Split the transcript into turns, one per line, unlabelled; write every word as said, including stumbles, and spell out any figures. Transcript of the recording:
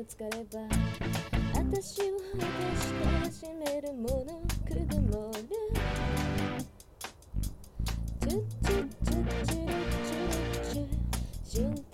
つかれば私を起こして閉めるものくぐもるチュッチュッチュッチュルチュルチュ瞬